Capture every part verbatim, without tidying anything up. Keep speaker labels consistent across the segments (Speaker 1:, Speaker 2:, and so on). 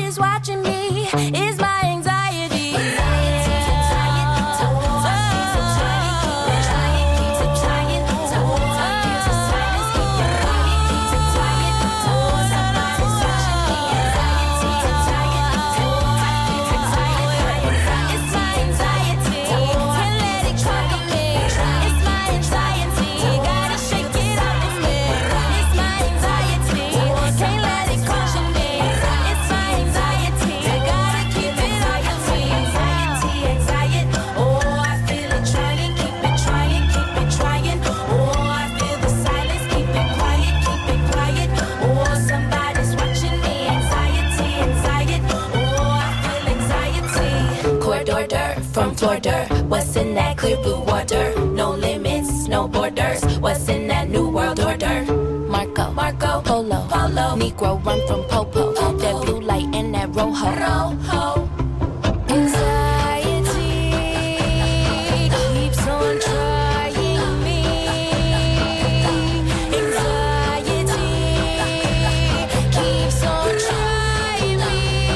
Speaker 1: somebody's watching me is my anxiety. From Florida, what's in that clear blue water? No limits, no borders. What's in that new world order? Marco, Marco, Polo, Polo. Negro run from Popo. Popo. That blue light and that rojo. Rojo. Anxiety keeps on trying me. Anxiety keeps on trying me.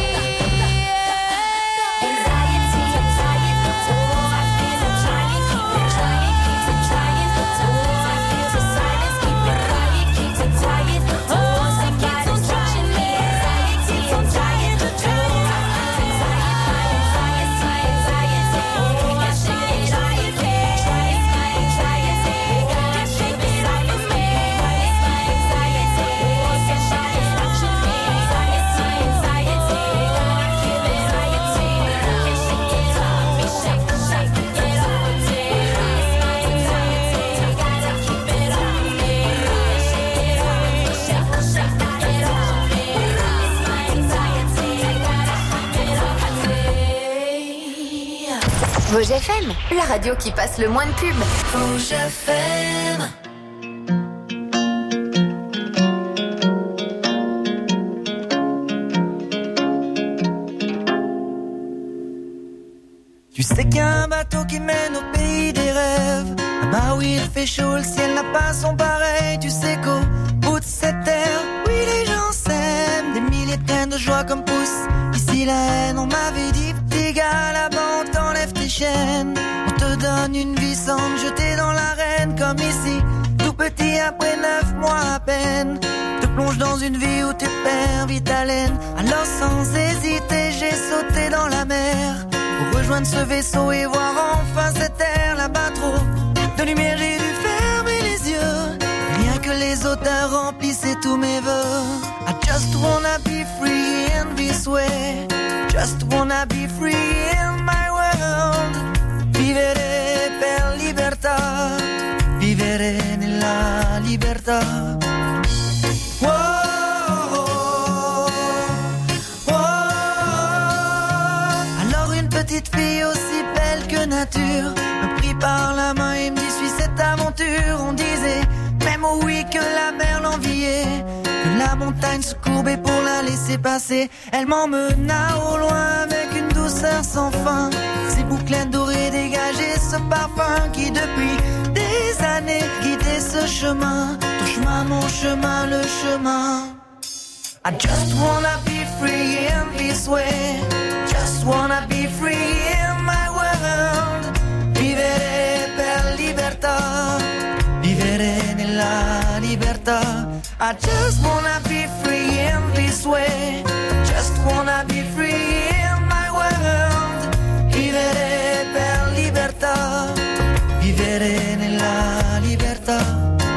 Speaker 2: Rouge F M, la radio qui passe le moins de pub.
Speaker 1: Rouge F M.
Speaker 3: Tu sais qu'il y a un bateau qui mène au pays des rêves. Ah bah oui, il fait chaud, le ciel n'a pas son pareil. Tu sais qu'au bout de cette terre, oui les gens s'aiment. Des milliers de graines de joie comme poussent ici la haine. On m'avait dit, petit gars, là-bas on t'enlève tes chaînes. On te donne une vie sans te jeter dans l'arène. Comme ici, tout petit après neuf mois à peine. Te plonge dans une vie où tu perds vite haleine. Alors sans hésiter, j'ai sauté dans la mer. Pour rejoindre ce vaisseau et voir enfin cette terre là-bas trop de lumière, j'ai dû fermer les yeux. Rien que les odeurs remplissaient tous mes vœux. I just wanna be free in this way. Just wanna be free in my world. Vivere per libertà. Vivere nella libertà. Whoa. Petite fille aussi belle que nature me prit par la main et me dit suis cette aventure. On disait même oh oui que la mer l'enviait, que la montagne se courbait pour la laisser passer. Elle m'emmena au loin avec une douceur sans fin. Ses bouclettes dorées dégageaient ce parfum qui depuis des années guidait ce chemin. Ton chemin, mon chemin, le chemin. I just wanna be free in this way. Just wanna be free in my world. Vivere per libertà. Vivere nella libertà. I just wanna be free in this way. Just wanna be free in my world. Vivere per libertà. Vivere nella libertà.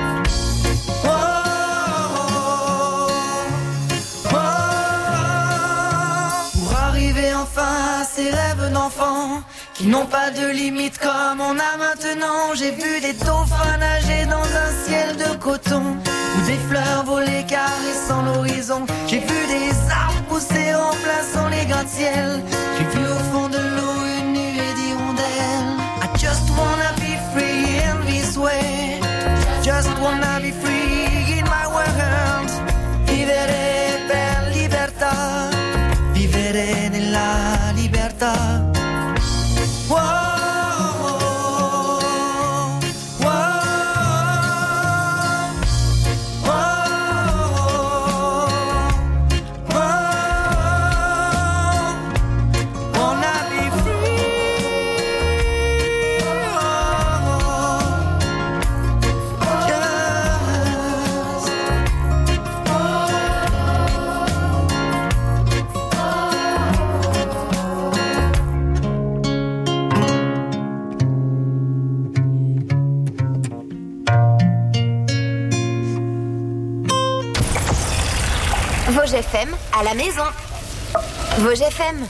Speaker 3: Enfin à ces rêves d'enfants qui n'ont pas de limite comme on a maintenant. J'ai vu des dauphins nager dans un ciel de coton, ou des fleurs voler caressant l'horizon. J'ai vu des arbres pousser remplaçant les gratte-ciel. J'ai vu au fond de l'eau une nuée d'hirondelles. I just wanna be free in this way. Just wanna be free in my world. Vivere per libertà. Vivere nella libertà. Whoa, whoa, whoa, whoa.
Speaker 2: Vosges F M à la maison. Vosges F M.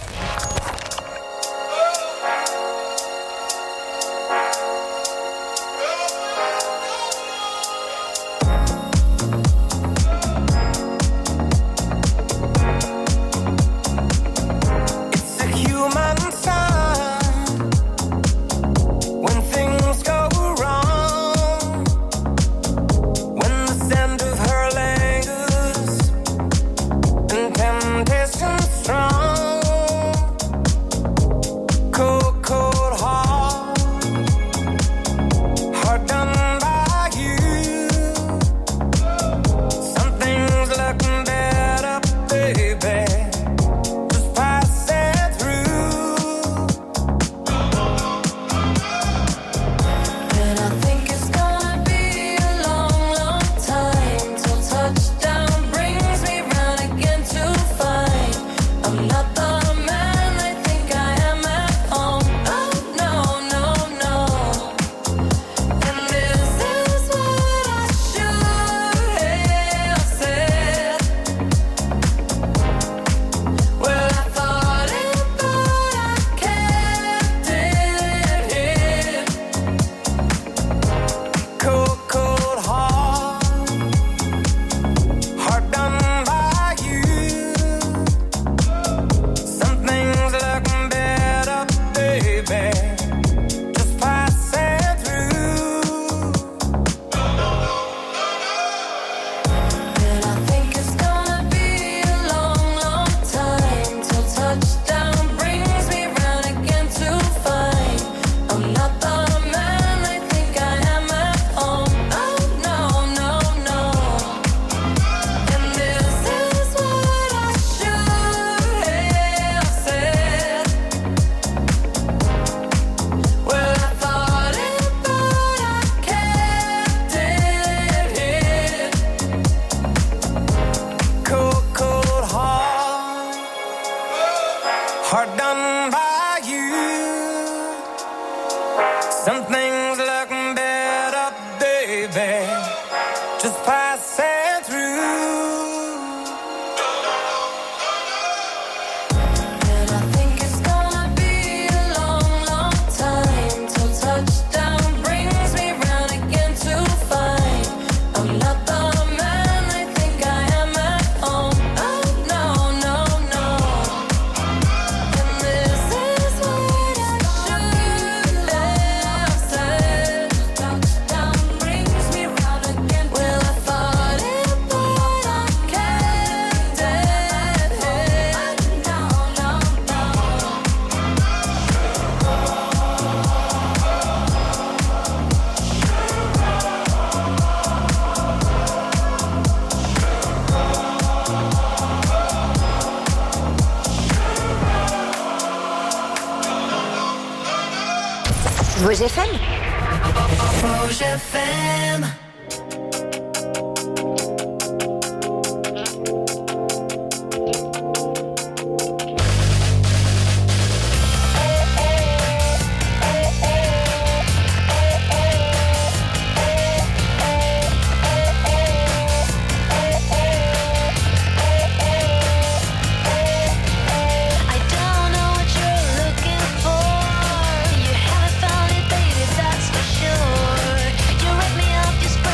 Speaker 2: Vosges F M.
Speaker 3: Vosges F M.
Speaker 4: Just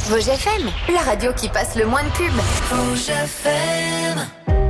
Speaker 2: Vosges F M, la radio qui passe le moins de pub.
Speaker 3: Vosges F M.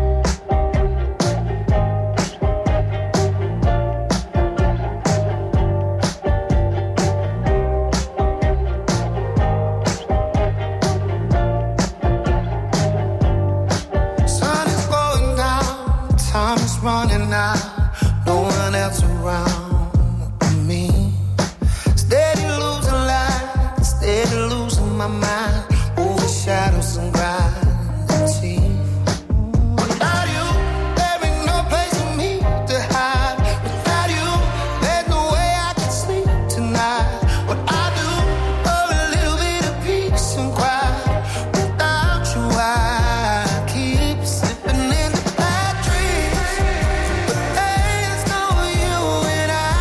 Speaker 4: Running out, no one else around me. Steady losing light, steady losing my mind. Over shadows and gravity. Without you, there ain't no place for me to hide. Without you, there's no way I can sleep tonight. What I do for a little bit of peace and quiet. Without you, I keep slipping in the bad dreams. There's no you and I.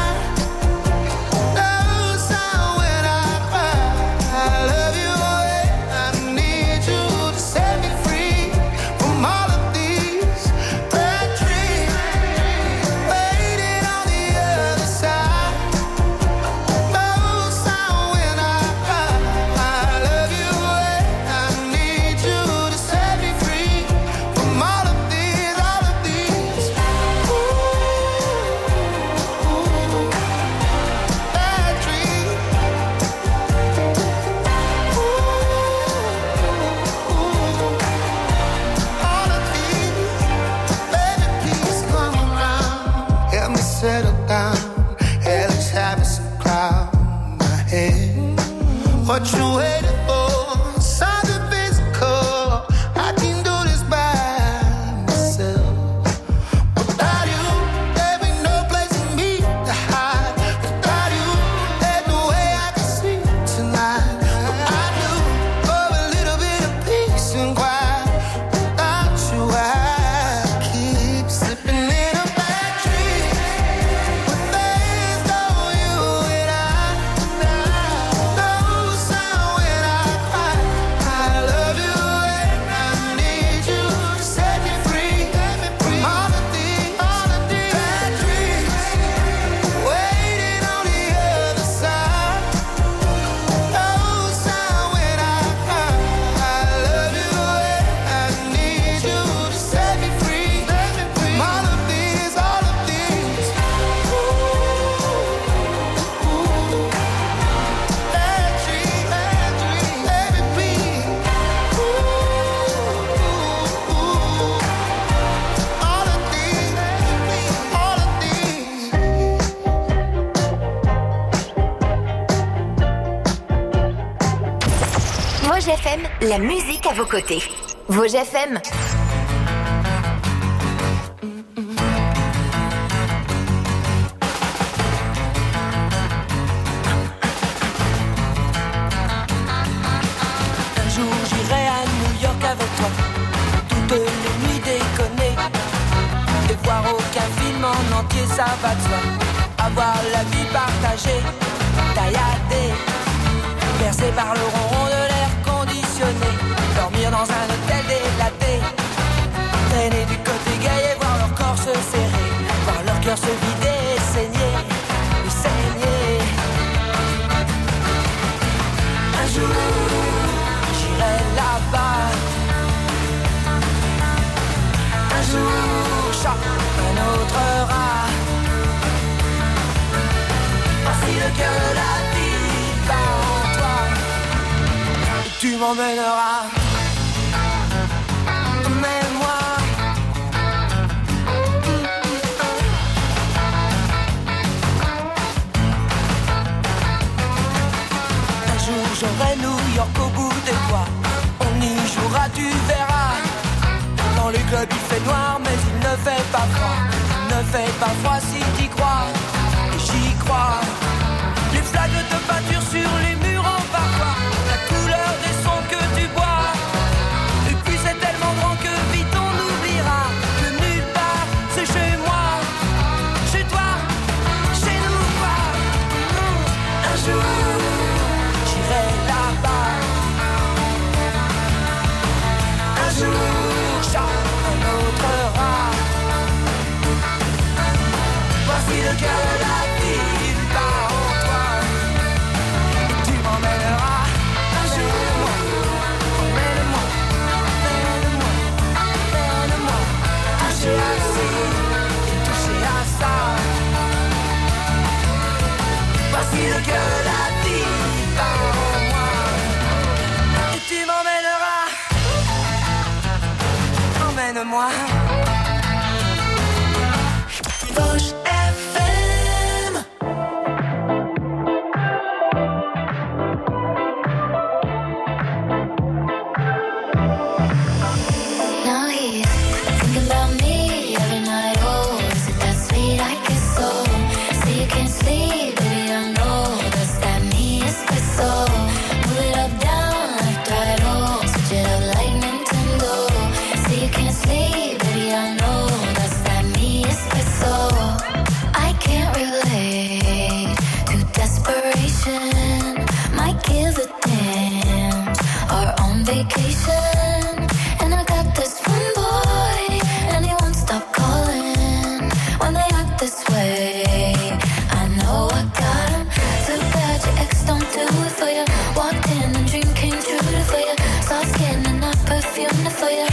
Speaker 4: No sound when I cry. I love you, I need you to set me free from all of these bad dreams. Waiting on the other side. No sound when I cry. I love you, I need you to set me free from all of these, all of these. Ooh, bad dreams. All of these, baby, please come around. Help me settle down. Hell is having some cloud in my head. What you waiting for? Something physical. I can do this by myself. Without you, there ain't no place for me to hide. Without you, there's no way I can sleep tonight. What I do for a little bit of peace and quiet. Without you, I keep slipping in a bad dream. But there's no you and I. No sound when I cry. I love you and I need you to set me free from all of these, all of these bad dreams. Waiting on the other side. No sound when I cry. I love you and I need you to set me free from all of these, all of these. Ooh, bad dreams, bad dreams, baby, please. Ooh, all of these, all of these.
Speaker 2: Vosges F M, la musique à vos côtés. Vosges F M.
Speaker 3: Un jour j'irai à New York avec toi, toutes les nuits déconner, et voir aucun film en entier, ça va de soi. Avoir la vie partagée, tailladée, bercée par le ronron de l'air conditionné, dormir dans un hôtel délaté, traîner du côté gay et voir leur corps se serrer, voir leur cœur se vider et saigner, et saigner. Un jour, j'irai là-bas. Un jour, chacun autre rat. Voici le cœur de la vie bat en toi. Et tu m'emmèneras. Emmène-moi. Un jour, j'aurai New York au bout des doigts. On y jouera, tu verras. Dans les clubs il fait noir mais il ne fait pas froid. Il ne fait pas froid si t'y crois. Et j'y crois. Les flaques de peinture sur les murs en parfois. La couleur des sons que tu bois. Et puis c'est tellement grand que vite on oubliera que nulle part c'est chez moi. Chez toi, chez nous quoi. Un jour j'irai là-bas. Un jour chacun autre rat. Voici le cœur donne-moi. Rouge F M.
Speaker 1: Now he's thinking about me every night. Oh, is it that sweet? I guess so. Say you can't sleep, baby, I know that's that me espresso. Move it up, down, left, right, oh, switch it up like Nintendo. Say you can't sleep, baby, I know that's that me espresso. I can't relate to desperation. Might give a damn. Are on vacation, and I got this one boy, and he won't stop calling when they act this way. I know I got him. Too bad your ex don't do it for you. Walked in and dream came true for you. Saw skin and not perfume for you.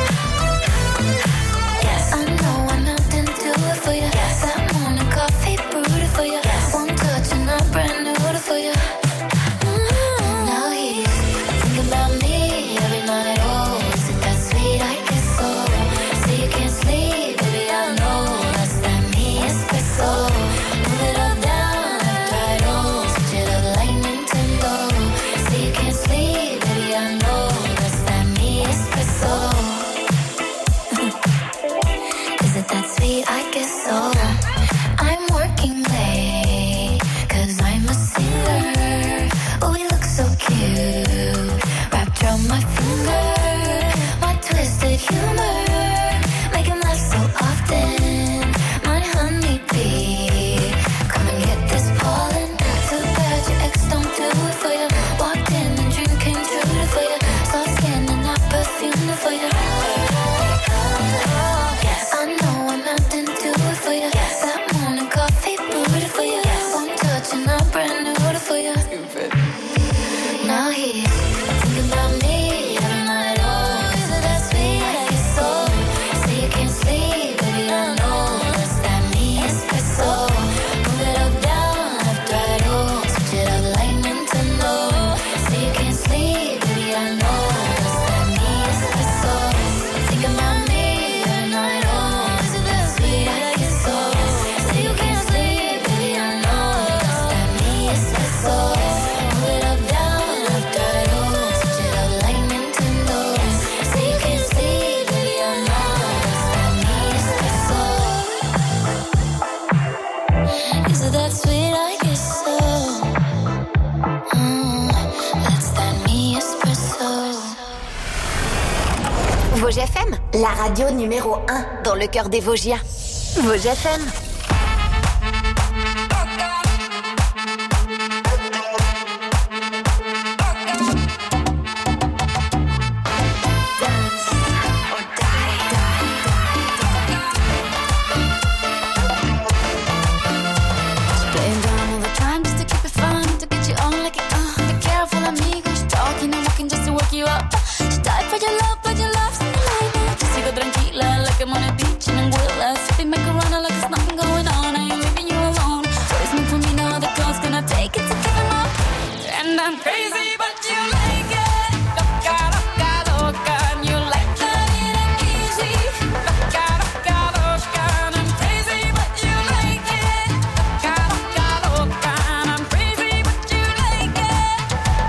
Speaker 1: Yes, I know I'm out and do it for you. Yes, that morning coffee brewed for you. Yes, one touch and I'm brand new for you. Mm-hmm. Now he's thinking about me every night. Oh, is it that sweet? I guess so. Say you can't sleep, baby, I know that's that me espresso. Move it up, down, left, right, oh, switch it up like Nintendo. Say you can't sleep, baby, I know that's that me espresso. Is it that sweet? I guess so. I'm working late, cause I'm a singer. Oh, we look so cute, wrapped around my finger. My twisted humor, make him laugh so often. My honeybee, come and get this pollen. Too bad your ex don't do it for you. Walked in and dream came true for you. Soft skin and not perfume for you. Yes, I know I'm out and do it for you. Yes, that morning coffee brewed for you. Yes, one touch and I'm brand new for you. Now he's thinking about me every night. Oh, is it that sweet? I guess so. Say you can't sleep, baby, I know that's that me espresso. Move it up, down, left, right, oh, switch it up like Nintendo. Say you can't sleep, baby, I know that's that me espresso. Thinking about me every night. Oh, is it that sweet? I guess so. Say you can't sleep, baby, I know that's that me espresso. Move it up, down, left, right, oh, switch it up like Nintendo. Say you can't sleep, baby, I know that's that me espresso. Is it that sweet? I guess so. Mm, that's that me espresso.
Speaker 2: Vosges F M, la radio numéro un dans le cœur des Vosgiens. Vosges F M.
Speaker 1: Playing dumb all the time just to keep it fun, to get you on like it, uh. Be careful, amigo, she's talking and walking just to work you up. She died for your love, but your love's in the light. Just sigo tranquila, like I'm on a beach in Anguilla, sipping macarona like there's nothing going on. I ain't leaving you alone. What is meant for me now, the call's gonna take it to give him up. And I'm crazy, but you like it. Loca, loca, loca, and you like that it ain't easy. Loca, loca, loca, and I'm crazy, but you like it. Loca, loca, loca, and I'm crazy, but you like it.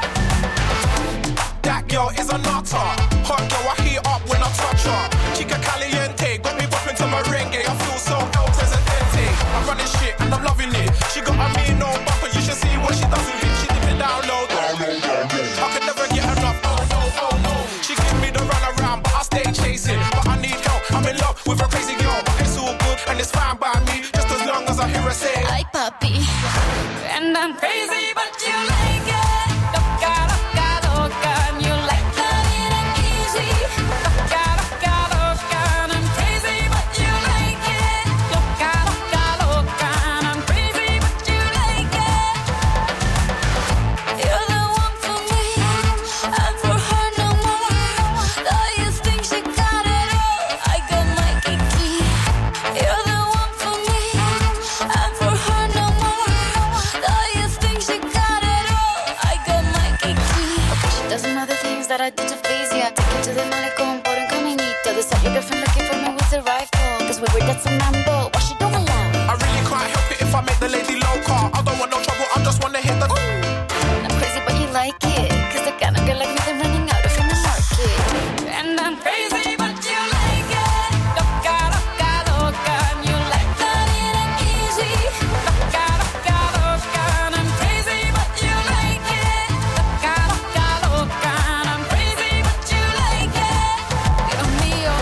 Speaker 5: That girl is a nutter. Hot girl, I heat up when I touch her. Chica caliente, got me bopping to merengue. I feel so El Presidente. I'm running shit and I'm loving it. She got a mean no bumper, you should see what she does with it. She dip it down low. I can never get enough. Oh no, oh no. She gives me the run around, but I stay chasing. But I need help. I'm in love with a crazy girl, but it's all good and it's fine by me. Just as long as I hear her say,
Speaker 1: Ay, papi. And I'm crazy, but you like it. Loca, loca, loca, and you like that it ain't easy. Loca, loca, loca, and I'm crazy, but you like it. Loca, loca, loca, and I'm crazy, but you like it. You're the one for me, and for her no more. Though you think she got it all, I got my kiki. You're the one for me, and for her no more. Though you think she got it all, I got my kiki. Okay, she does some other things that I do to please ya. Take it to the malecón por un camino.
Speaker 2: Juanito, this up your girlfriend looking for me with a rifle. Cause we were that's a mambo, what she don't allow.
Speaker 5: I really can't help it if I make the lady loca. I don't want no trouble, I just wanna hit the.
Speaker 2: Ooh. I'm crazy, but you like it. Cause the kind of girl like me, they're running out of in the market. And I'm crazy, but you like it. Loca, loca, loca. And you like that it ain't easy. Loca, loca, loca. And I'm crazy, but you like it. Loca, loca, loca. And I'm crazy, but you like it. Dios mío.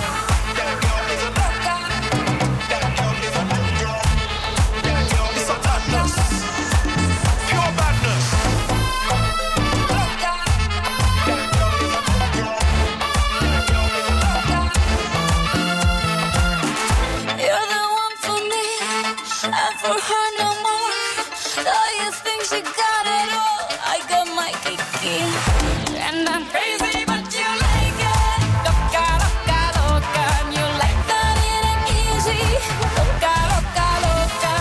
Speaker 5: It's a madness, pure madness.
Speaker 2: You're the one for me, and for her no more. Though you think she got it all, I got my kiki. And I'm crazy, but you like it. Loca, loca, loca. And you like that it ain't easy. Loca, loca, loca.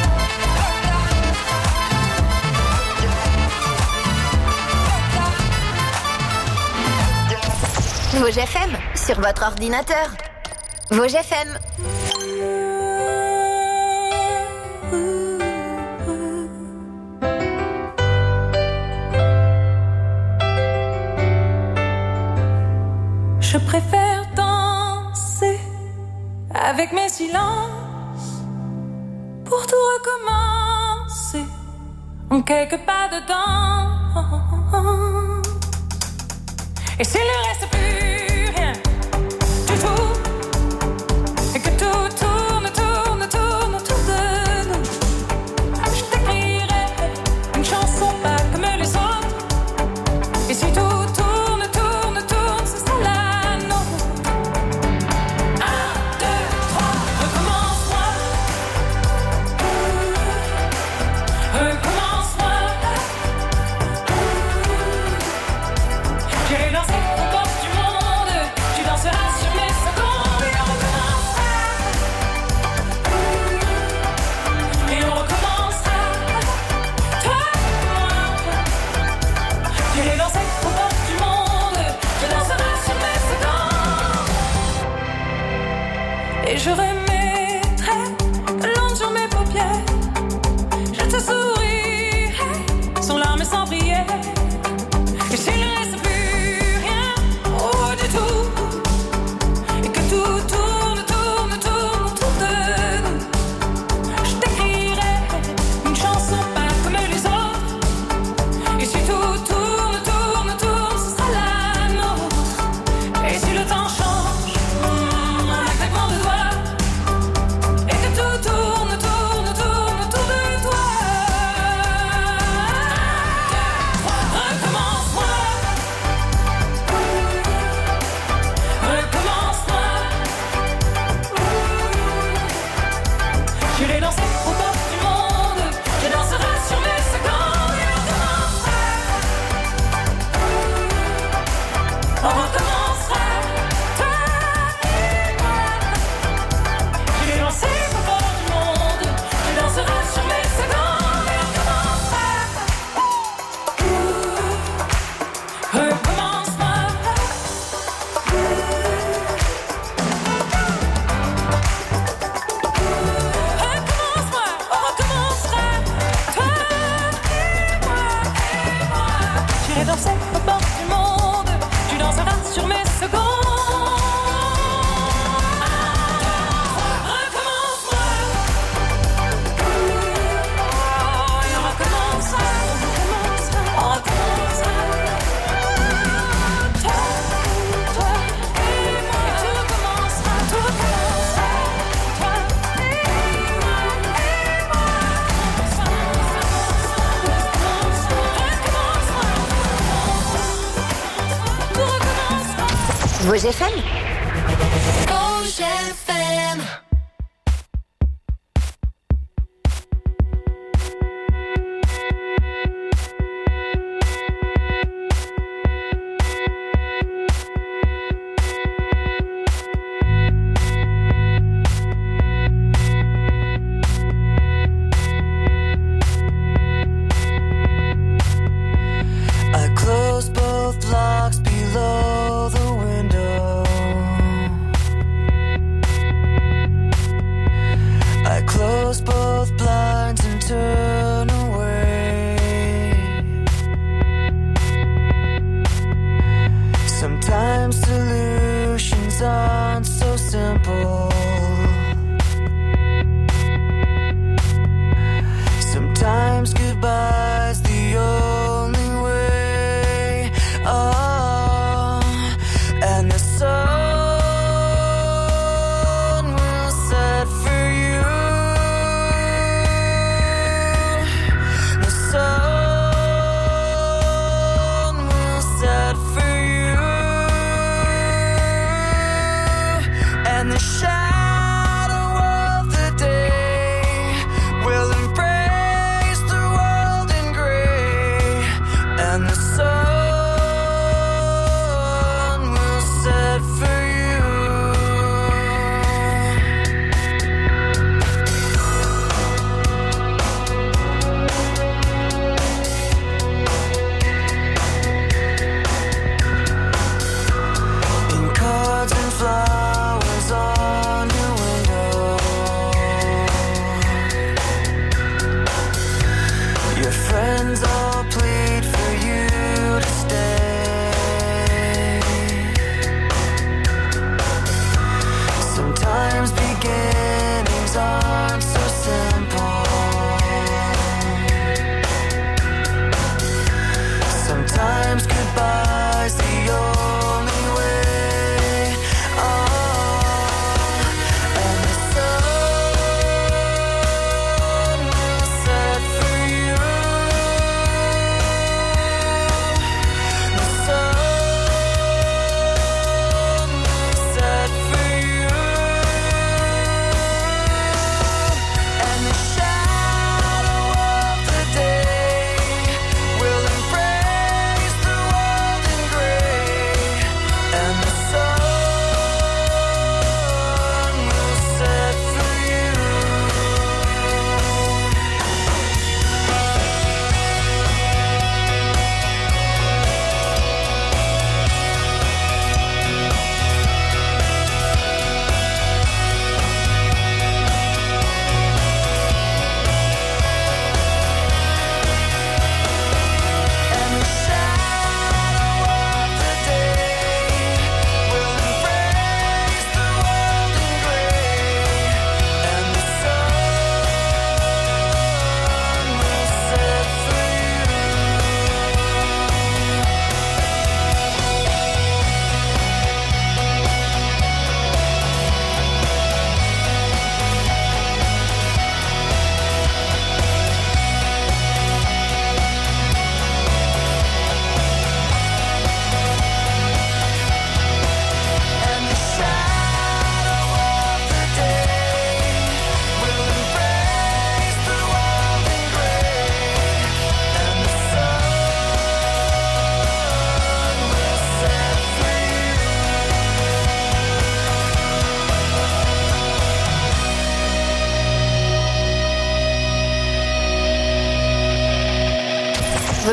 Speaker 2: Vosges F M, sur votre ordinateur. Vosges F M.
Speaker 6: Je préfère danser avec mes silences pour tout recommencer en quelques pas dedans. Et s'il ne reste plus rien du tout, et que tout tourne, tourne, tourne autour de nous, je t'écrirai une chanson pas comme les autres. Et si tout tourne, tourne, tourne, ce sera la nôtre. Un, deux, trois, recommence-moi. Recommence-moi. J'irai danser au bord du monde. Tu danseras sur mes secondes. Et on recommencera. Et on recommencera. Toi et moi. J'irai danser au bord du monde. Tu danseras sur mes secondes. Et je remettrai de l'ombre sur mes paupières. Je te sourirai sans larmes et sans prière. Et s'il ne reste plus rien, oh du tout, et que tout tourne, tourne, tourne autour de nous, je t'écrirai une chanson pas comme les autres. Et si tout tourne, tourne, tourne, ce sera la nôtre. Et si le temps change, mm, un claquement de doigts, et que tout tourne, tourne, tourne autour de toi. Recommence-moi. Recommence-moi. J'irai danser au bord du monde. Tu danseras sur mes secondes. Et on recommencera. On recommencera. Toi et moi. J'irai danser au bord du monde. Tu danseras sur mes secondes. Et on recommencera. Recommence-moi. Recommence-moi, on recommencera. Toi et moi, et moi. J'irai danser au bord du monde. Tu danseras sur mes secondes. Recommence-moi. Oh, et on recommencera. On recommencera. Toi, toi et moi. Et tout recommencera, tout recommencera. Toi et moi, et moi. Recommence-moi. Tout recommencera.
Speaker 2: Vosges F M.
Speaker 1: Vosges F M.
Speaker 3: I closed both locks below the window.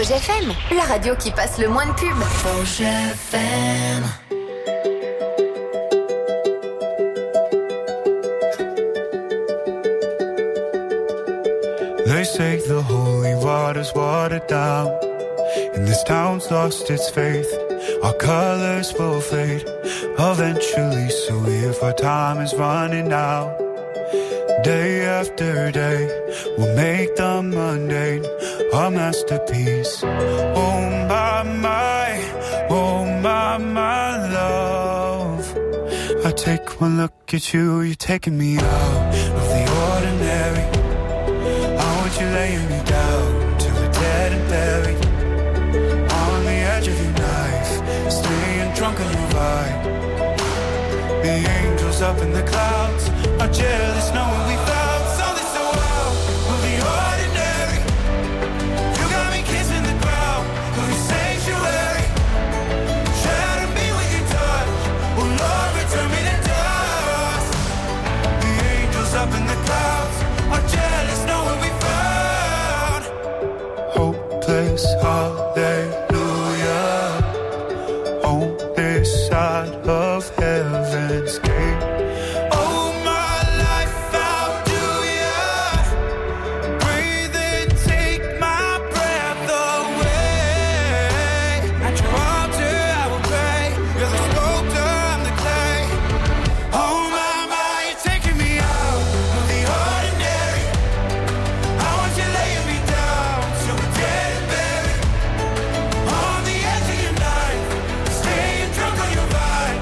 Speaker 7: Vosges F M, la radio qui passe le moins de pubs.
Speaker 3: Vosges F M.
Speaker 8: They say the holy water's watered down, and this town's lost its faith. Our colors will fade eventually, so if our time is running out, day after day, we'll make the mundane our masterpiece. Oh my, my, oh my, my love. I take one look at you, you're taking me out of the ordinary. I want you laying me down till we're dead and buried, on the edge of your knife, staying drunk on your vibe. The angels up in the clouds are jealous knowing we found something so out of the ordinary. You got me kissing the ground of your sanctuary. Shatter me with your touch, oh Lord, return me to dust. The angels up in the clouds are jealous knowing we found hopeless hallelujah on this side of heaven's gate. Oh, my life found you, yeah. Breathe in, take my breath away. At your altar I will pray. You're the sculptor, I'm the clay. Oh, my, my, you're taking me out of the ordinary. I want you laying me down till we're dead and buried, on the edge of your knife, staying drunk on your vibe.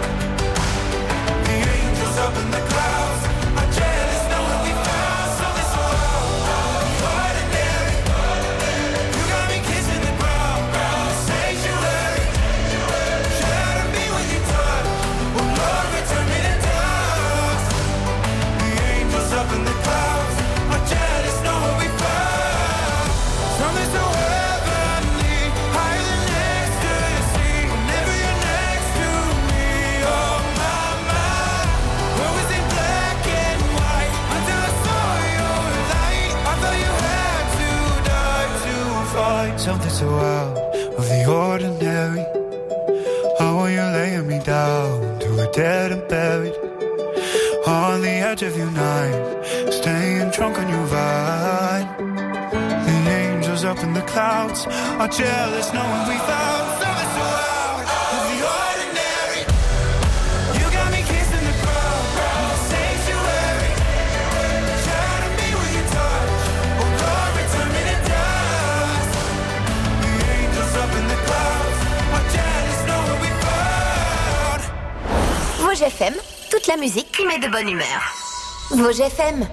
Speaker 8: The angels up in the clouds are jealous knowing we found something so out of the ordinary. You got me kissing the ground, the sanctuary. Shatter me with your touch, oh Lord, return me to dust. The angels up in the clouds are jealous knowing we found something so heavenly, higher than ecstasy. Whenever you're next to me, oh my, my. What was in black and white until I saw your light? I thought you had to die to find something so out of the ordinary. How are you laying me down till we're dead and buried, on the edge of your night, staying drunk on your vine. The angels up in the clouds are jealous knowing we found something so out of the ordinary. You got me kissing the ground, the sanctuary. Shatter me with your touch, oh Lord, return me to dust. The angels up in the clouds are jealous knowing we found.
Speaker 7: Vosges F M, toute la musique qui met de bonne humeur. Vosges F M.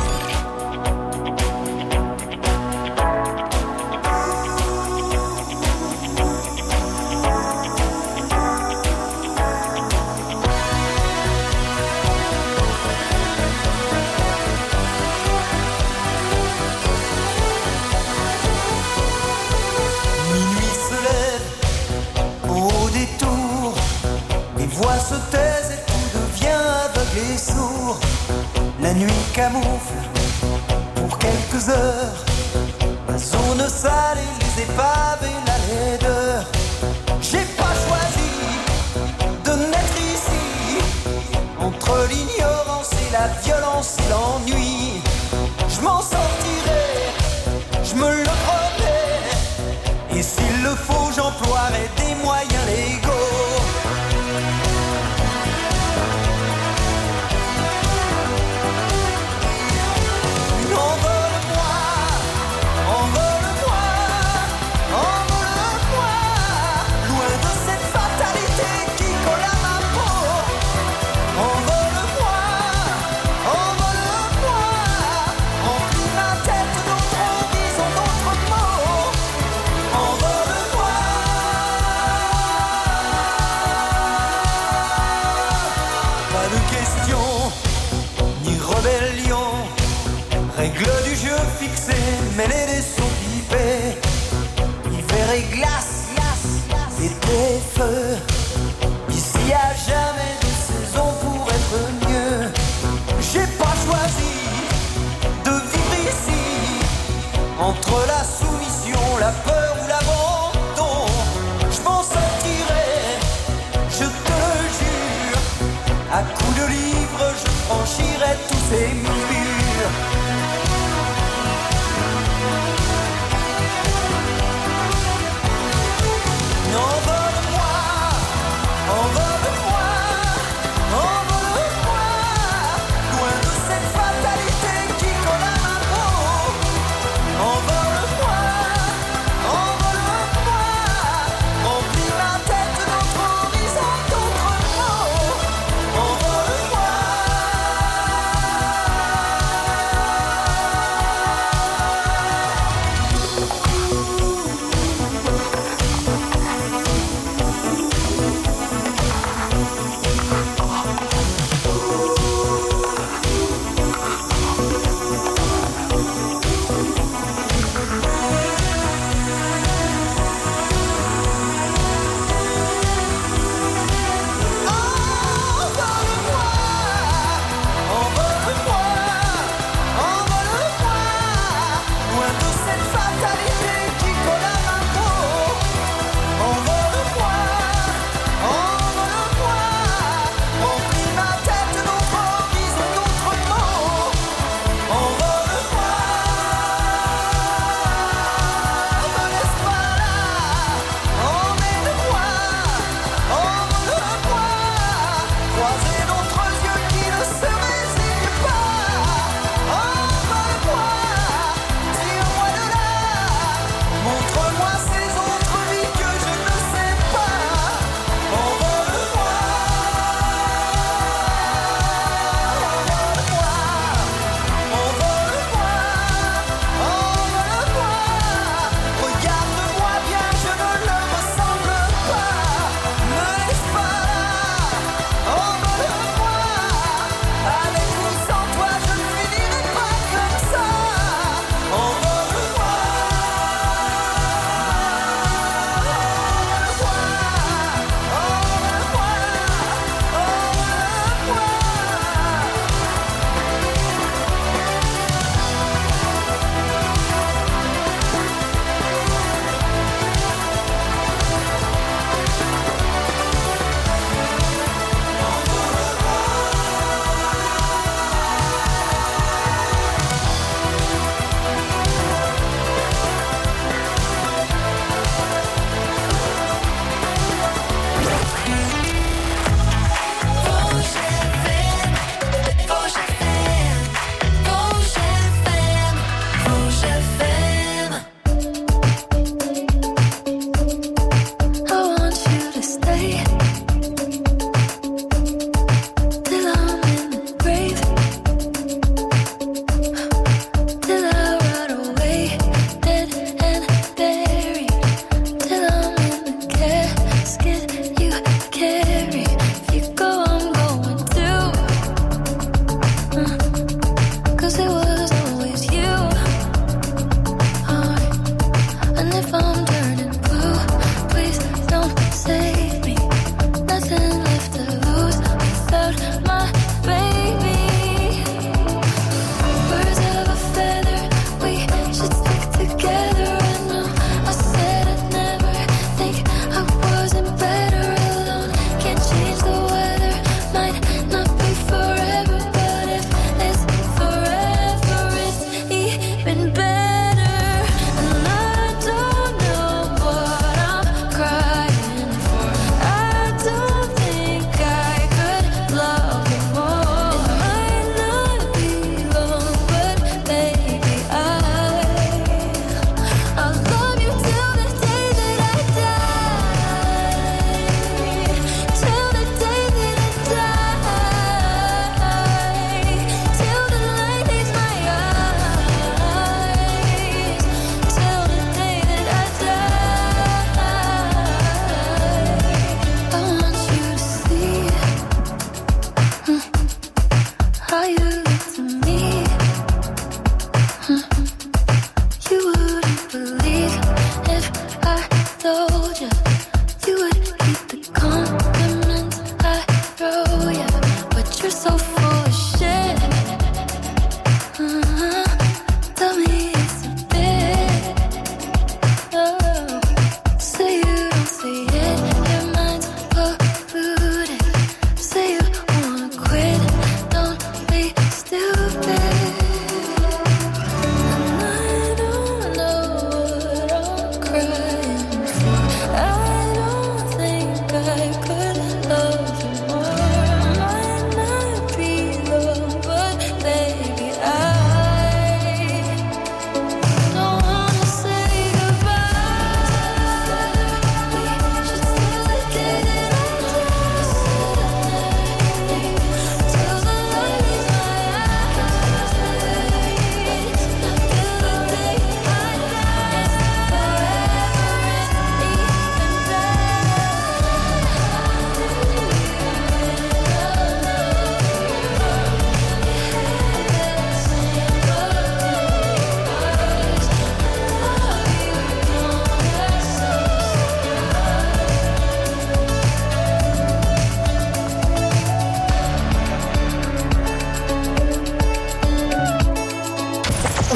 Speaker 3: Minuit se lève au détour, les voix se taisent et tout devient aveugle et sourd. La nuit camoufle pour quelques heures la zone sale et les épaves et la laideur. J'ai pas choisi de naître ici, entre l'ignorance et la violence et l'ennui. Je m'en sortirai, je me le promets, et s'il le faut j'emploierai des moyens légaux. Envole-moi, envole-moi, envole-moi, loin de cette fatalité qui colle à ma peau. Envole-moi, envole-moi, remplis ma tête d'autres horizons, d'autres mots. Envole-moi. Pas de question, ni rébellion. Règle du jeu fixée, mêlée des sons pipés. Hiver et glace, glace, été feu. Ici y'a jamais de saison pour être mieux. J'ai pas choisi de vivre ici, entre la soumission, la peur ou la mort.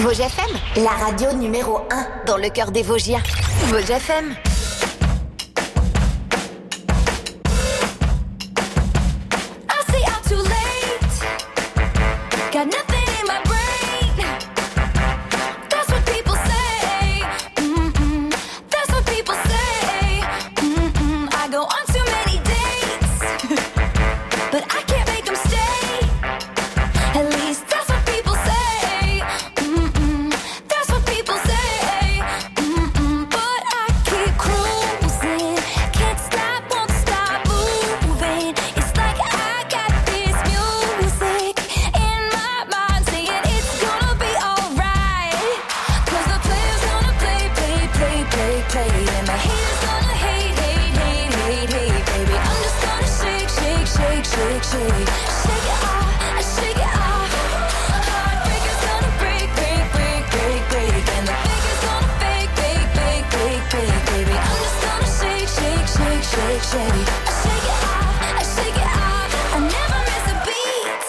Speaker 7: Vosges F M, la radio numéro un dans le cœur des Vosgiens. Vosges F M.
Speaker 1: Got nothing in my brain. That's what people say. Mm-mm. That's what people say. Mm-mm. I go on too many dates, but I can't make them stay. At least that's what people say. Mm-mm. That's what people say. Mm-mm. But I keep cruising, can't stop, won't stop moving. It's like I got this music in my mind saying it's gonna be alright. Cause the player's gonna play, play, play, play, play. And the haters gonna hate, hate, hate, hate, hate, baby. I'm just gonna shake, shake, shake, shake, shake. Shake it off, I shake it off. Heartbreaker's gonna break, break, break, break, break. And the faker's gonna fake, fake, fake, fake, fake, baby. I'm just gonna shake, shake, shake, shake, shake. I shake it off, I shake it off. I never miss a beat.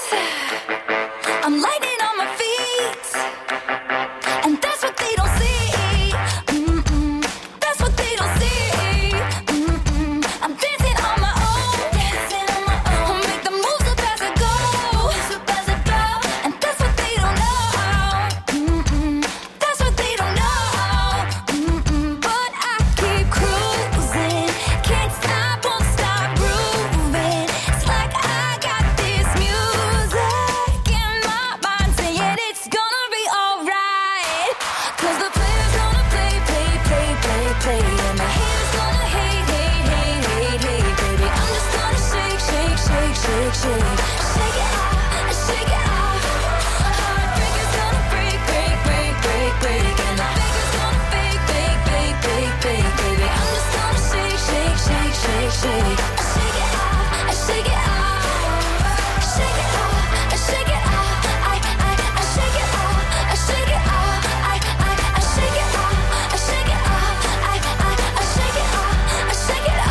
Speaker 1: I'm lightning on my feet, and that's what they don't see. Mm-mm. That's what they don't see. Mm-mm. I'm dancing on my own, dancing on my own. Make the moves up as I go, moves up as I go. And that's what they don't know. Mm-mm. That's what they don't know. Mm-mm. But I keep cruising, can't stop, won't stop grooving. It's like I got this music in my mind saying it's gonna be alright. Cause the player's gonna play, play, play, play, play. And the haters gonna hate, hate, hate, hate, hate, baby. I'm just gonna shake, shake, shake, shake, shake. Shake it off, I shake it off. Heartbreaker's gonna break, break, break, break, break. And the faker's gonna fake, fake, fake, fake, fake, baby. I'm just gonna shake, shake, shake, shake, shake. I shake it off, I shake it off. Shake it off, I shake it off. I, I, I shake it off, I shake it off. I, I, I shake it off, I shake it off. I, I, I shake it off, I shake it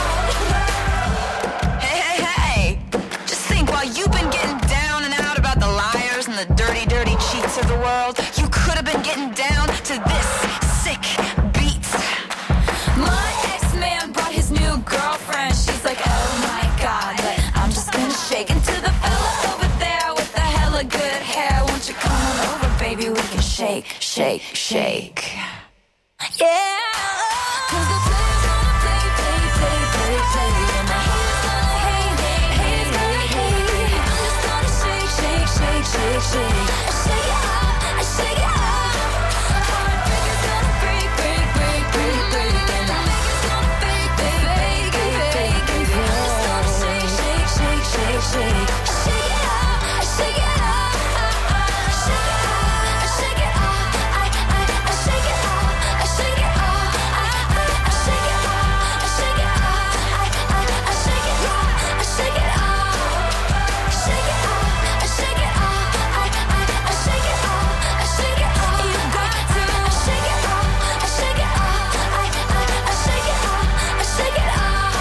Speaker 1: off.
Speaker 9: Hey, hey, hey! Just think, while you've been getting down and out about the liars and the dirty, dirty cheats of the world, you could have been getting down to this sick beat.
Speaker 1: My ex-man brought his new girlfriend. She's like, oh my god, but I'm just gonna shake into the fella over there with the hella good hair. Won't you come on over, baby? We can shake, shake, shake. Yeah. Cause the player's gonna play, play, play, play, play. And the haters gonna hate, hate, haters gonna hate. I'm just gonna shake, shake, shake, shake, shake. I shake it off, I shake it off. Heartbreaker's gonna break, break, break, break, break. And the faker's gonna fake, fake, fake, fake, fake, baby. I'm just gonna shake, shake, shake, shake, shake. I shake it off, I shake it off. Shake it off, I shake it off. I, I, I shake it off, I shake it off. I, I, I shake it off, I shake it off. I, I, I shake it off, I shake it off. Shake it off, I shake it off. I, I, I shake it off, I shake it off. You got to shake it off, I shake it off. I, I, I shake it off, I shake it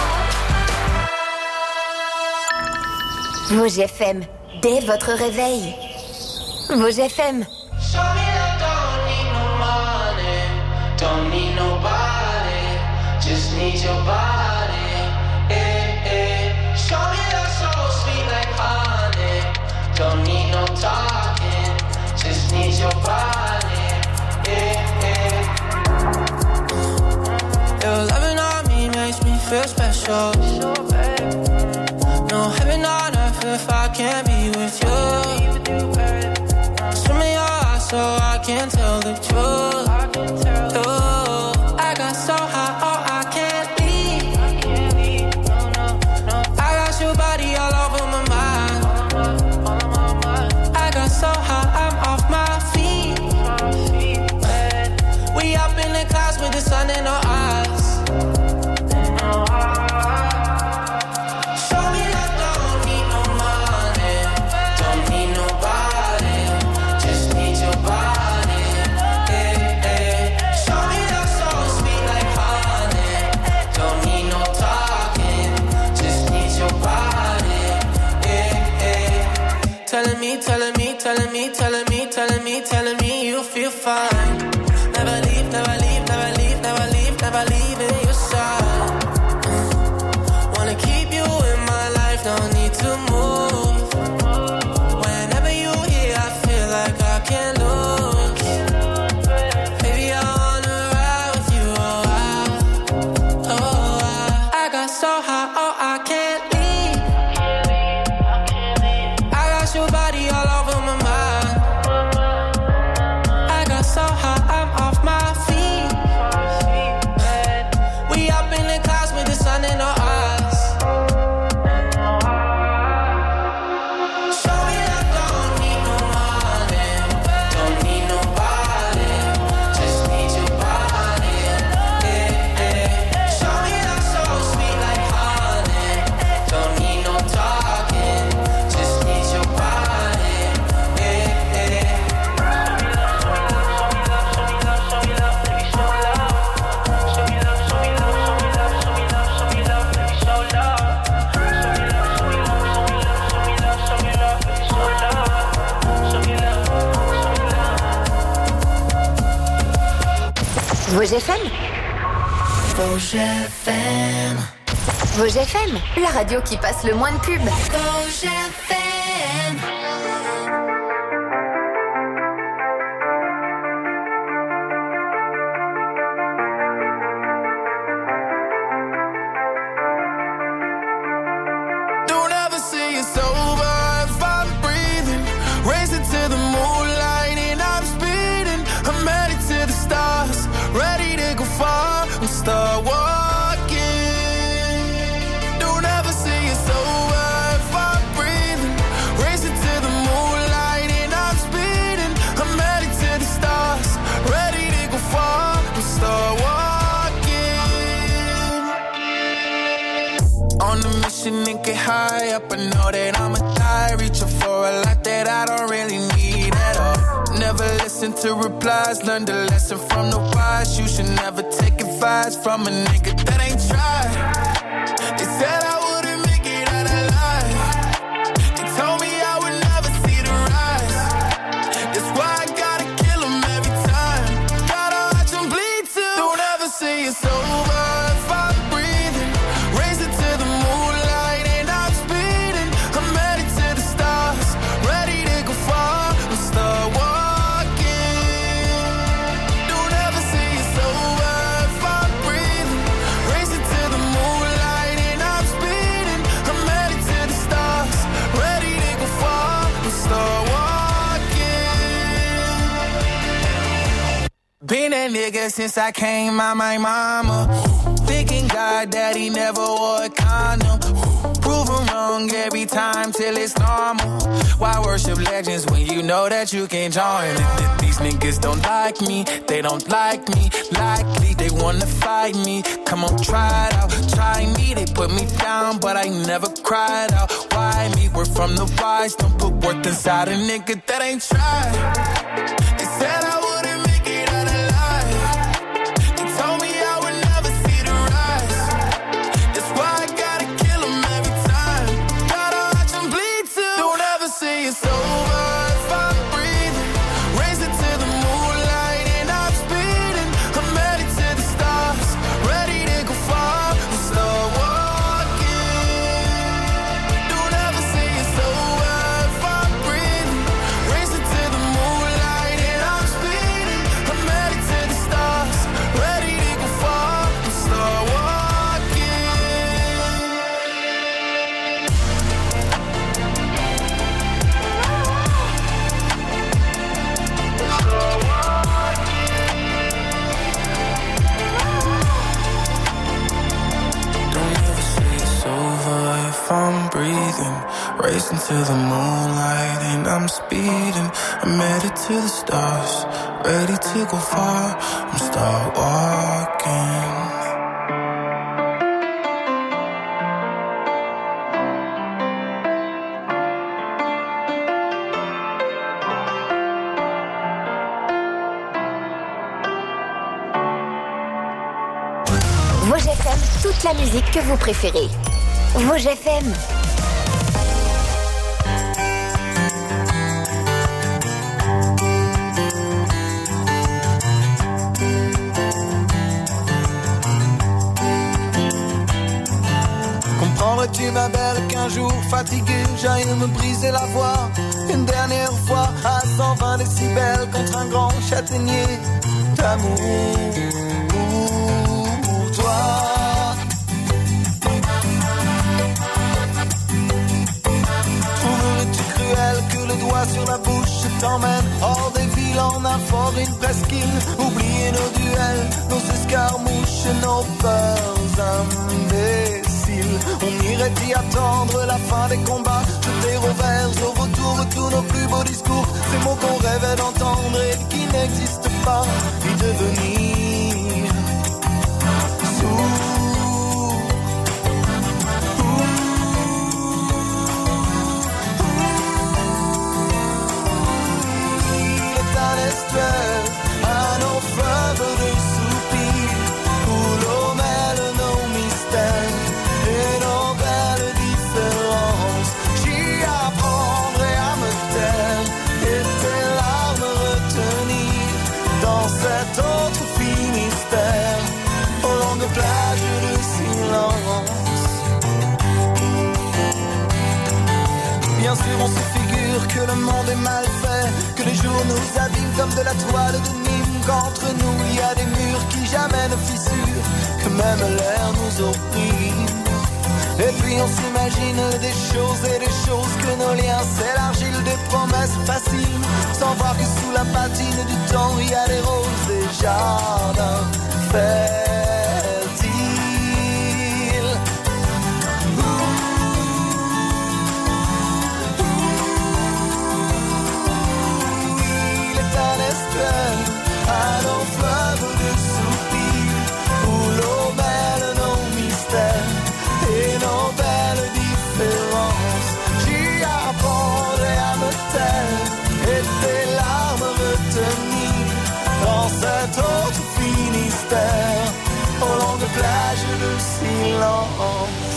Speaker 1: off.
Speaker 7: Vosges F M, dès votre réveil. Vosges F M.
Speaker 10: Show me that don't need no money, don't need nobody, just need your body. Eh, eh. Show me that soul sweet like honey, don't need no talking, just need your body. Eh, eh. Your loving on me makes me feel special. No heaven on earth if I can't be with you. Swim in your eyes so I can tell the truth. Ooh, I got so high, oh I can't leave. I got your body all over my mind. I got so high, I'm off my feet. We up in the clouds with the sun in our eyes. Telling me, telling me, telling me, telling me, telling me you feel fine. Never leave, never leave, never leave, never leave, never leaving your side. Wanna keep you in my life, don't need to move. Whenever you here, I feel like I can't lose. Baby, I wanna ride with you, oh I, oh I. I got so high, oh I can't leave. I got your body all over my mind. I got so high, I'm off my feet. We up in the clouds with the sun in our eyes. Show me I don't need no money, don't need nobody, just need your body. Yeah, yeah. Show me that so sweet like honey, don't need no talking, just need your body. Yeah, yeah.
Speaker 7: Vosges F M.
Speaker 3: Vosges F M.
Speaker 7: Vosges F M, la radio qui passe le moins de pubs.
Speaker 3: Vosges F M.
Speaker 8: Don't ever say it's over if I'm breathing. Racing to the moonlight and I'm speeding. I'm headed to the stars, ready to go far and start walking. Don't ever say it's over if I'm breathing. Racing to the moonlight and I'm speeding. I'm headed to the stars, ready to go far and start walking. On a mission and get high up, I know that I'ma die. Reaching for a lot that I don't really need at all. Never listen to replies, learn the lesson from the wise. You should never take advice from a nigga that ain't tried. They said I wouldn't make it out alive. They told me I would never see the rise. That's why I gotta kill 'em every time. Gotta watch 'em bleed too. Don't ever say it's over if I'm breathing. Racing to the moonlight and I'm speeding. I'm headed to the stars, ready to go far and start walking. Don't ever say it's over if I'm breathing. Racing to the moonlight and I'm speeding. I'm headed to the stars, ready to go far and start walking. Been that nigga since I came out my mama. Thinking God that he never wore a condom. Proven wrong every time till it's normal. Why worship legends when you know that you can't join? These niggas don't like me, they don't like me. Likely they wanna fight me. Come on, try it out, try me. They put me down, but I never cried out. Why me? We're from the wise, don't put worth inside a nigga that ain't tried. They said I wouldn't make it out alive. They told me I would never see the rise. That's why I gotta kill 'em every time. Gotta watch 'em bleed too. Don't ever say it's over if I'm breathing. Racing to the moonlight and I'm speeding. I'm headed to the stars, ready to go far and start walking. Don't ever say it's over if I'm breathing. Racing to the moonlight and I'm speeding. I'm headed to the stars, ready to go far and start walking. Don't ever say it's over if I'm breathing. Racing to the moonlight and I'm speeding. I'm headed to the stars, ready to go far and start walking.
Speaker 7: Vosges F M, toute la musique que vous préférez. Vosges F M.
Speaker 3: Comprendrais-tu ma belle qu'un jour fatigué j'aille me briser la voix une dernière fois à cent vingt décibels contre un grand châtaignier d'amour pour toi. Trouverais-tu cruel que le doigt sur la bouche t'emmène hors des villes en un fort, une presqu'île? Oublier nos duels, nos escarmouches, nos peurs imbéciles. On irait y attendre la fin des combats, jeter au vert, au retour de tous nos plus beaux discours, ces mots qu'on rêvait d'entendre et qui n'existent pas, y devenir sourds. À nos fleuves de soupirs où l'eau mêle nos mystères et nos belles différences. J'y apprendrai à me taire et tes larmes retenir dans cet autre Finistère aux longues plages de silence. Bien sûr on se figure que le monde est mal fait, que les jours nous abîment comme de la toile de Nîmes, qu'entre nous il y a des murs qui jamais ne fissurent, que même l'air nous opprime. Et puis on s'imagine des choses et des choses, que nos liens c'est l'argile des promesses faciles, sans voir que sous la patine du temps il y a des roses et jardins fertiles. À nos fleuves de soupirs où l'eau mêle nos mystères et nos belles différences. J'y apprendrai à me taire et tes larmes retenir dans cet autre Finistère aux longues plages de silence.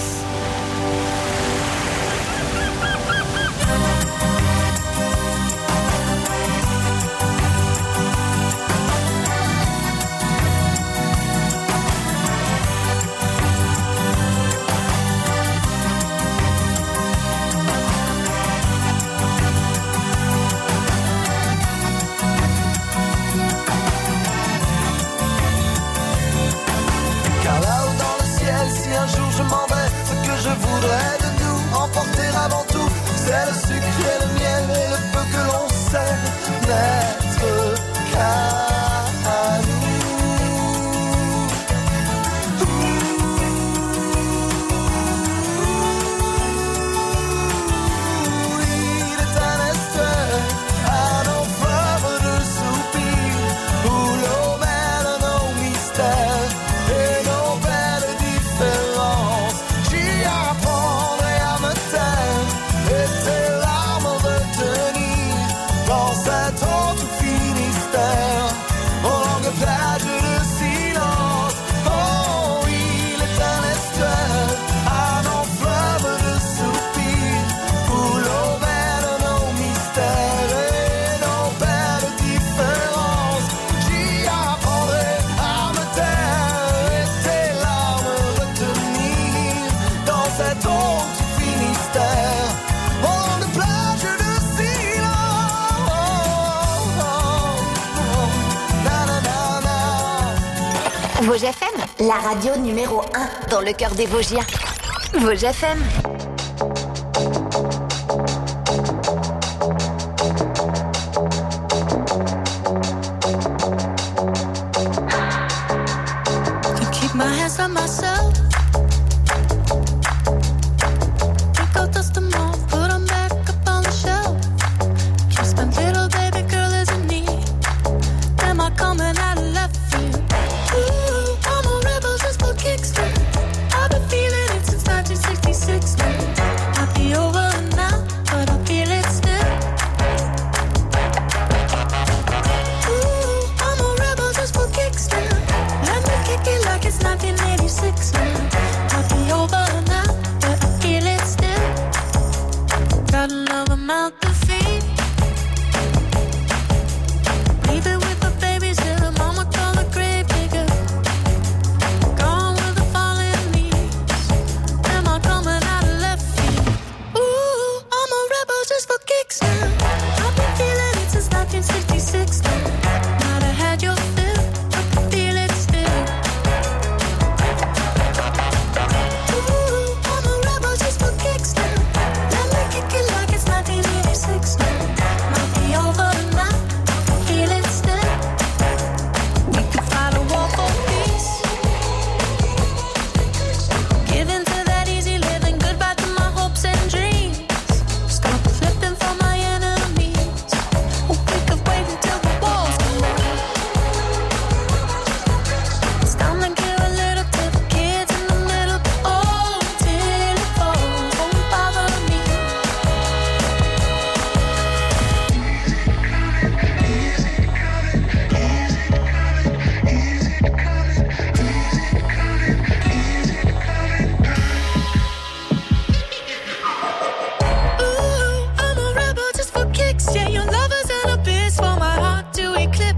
Speaker 3: Un jour je m'en vais, ce que je voudrais de nous emporter avant tout, c'est le sucre et le miel et le peu que l'on sait n'être qu'à nous. Il est un estuaire à nos fleuves de soupirs où l'eau mêle nos mystères et nos belles différences. J'y apprendrai à me taire et tes larmes retenir dans cet autre Finistère aux longues plages de silence. Oh, il est un estuaire à nos fleuves de soupirs où l'eau mêle nos mystères et nos belles différences. J'y apprendrai à me taire et tes larmes retenir dans cet autre Finistère aux longues plages de silence. Na, na, na, na.
Speaker 7: Vosges F M, la radio numéro un dans le cœur des Vosgiens. Vosges F M.
Speaker 6: To keep my hands on myself, think I'll dust them off, put them back up on the shelf. Just a little baby girl is in need. Am I coming out of left field? Ooh, I'm a rebel just for kicks. I've been feeling it since nineteen sixty-six.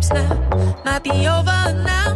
Speaker 11: steps now. Might be over now.